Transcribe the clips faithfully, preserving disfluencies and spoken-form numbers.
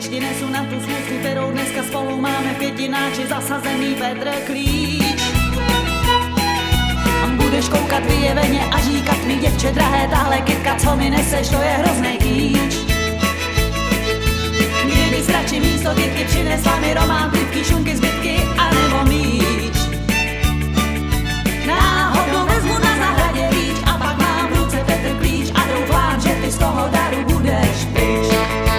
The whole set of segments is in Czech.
ti nesu na tu schůzku, kterou dneska spolu máme, pětináči zasazený Petr Klíč. Budeš koukat vyjeveně a říkat mi, děvče drahé, tahle kytka, co mi neseš, to je hroznej kýč. Kdybys radši místo kytky přinesla mi román, plivky, šunky, zbytky a nebo míč. Náhodou vezmu na zahradě líč a pak mám v ruce Petr Klíč a doufám, že ty z toho daru budeš pryč.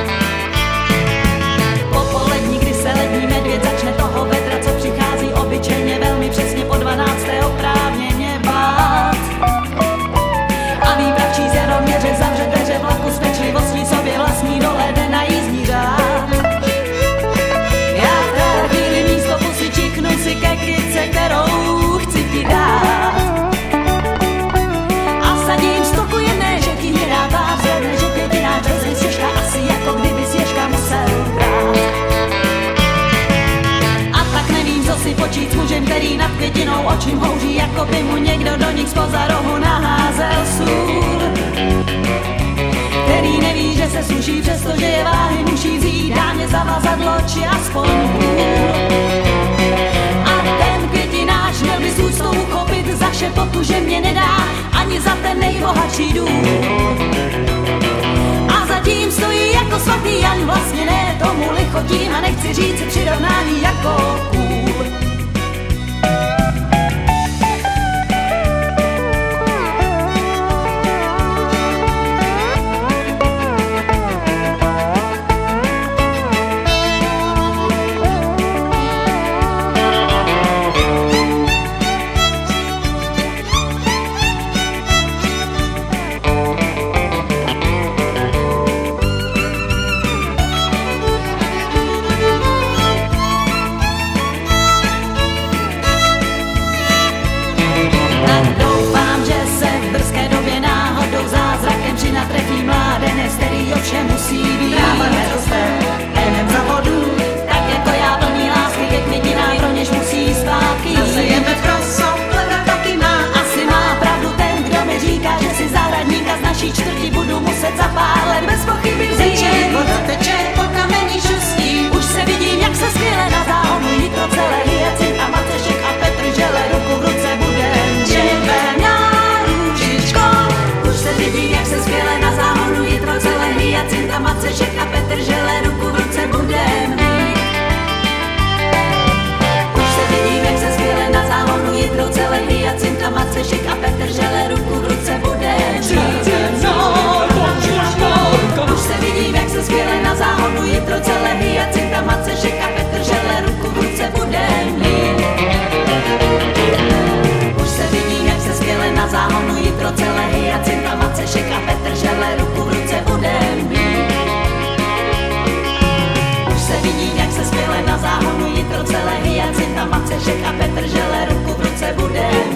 Popolední, kdy se lední medvěd začne toho Petra, co přichází obyčejně velmi přesně po dvanácté oprávněně bát. A výpravčí z Jaroměře zavře dveře vlaku s pečlivostí sobě vlastní dolede na jízdní řád. Já v té chvíli místo pusy čichnu si ke kytce, kterou chci ti dát. A sadím stoku jedné, že ti hnědá tvář, jedné, že pětináč vezmi stěžka, asi jako kdyby stěžka musel brát. A tak nevím, co si počít s mužem, který nad květinou očím houří, jako by mu někdo do nich zpoza rohu naházel sůl. Který neví, že se sluší, přestože je váhy musí vzít, dá mě zavazadlo či aspoň hůl. A ten květináč měl by s úctou uchopit za šepotu, že mě nedá ani za ten nejbohatší dům. A zatím stojí jako svatý Jan, vlastně ne tomu lichotím a nechci říct přirovnání jako kůl. Natrefí mládenec, který ovšem musí být. Tráva neroste enem za vodu, tak jako já plný lásky ke květinám, pro něž musí zpátky. Zasejeme proso, pleda taky má. Asi má pravdu ten, kdo mi říká, že si zahradníka z naší čtvrti budu muset za pár let bez pochyby vzít. Teče, voda teče, po kamení šustí. Už se vidím, jak se skvěle na záhonu nitro celé hyacint a Macešek a Petr žele, ruku v ruce budem červená růžičko. Už se vidím, jak se skvěle na záhonu jitro celé hyacint a Macešek a Petr žele, ruku v ruce budem mít. Už se vidím, jak se skvěle na záhonu jitro celé hyacint a Macešek a Petr žele, ruku v ruce budem mít. Už se vidím, jak se skvěle na záhonu jitro celé hyacint a Macešek a Petr žele, ruku v ruce budem mít. Už se vidím, jak se skvěle na záhonu jitro celé hyacint a Macešek a Petr žele, ruku v ruce budem mít. Už se vidím, jak se skvěle na záhonu jitro celé hyacint a Macešek a Petr žele, ruku v ruce budem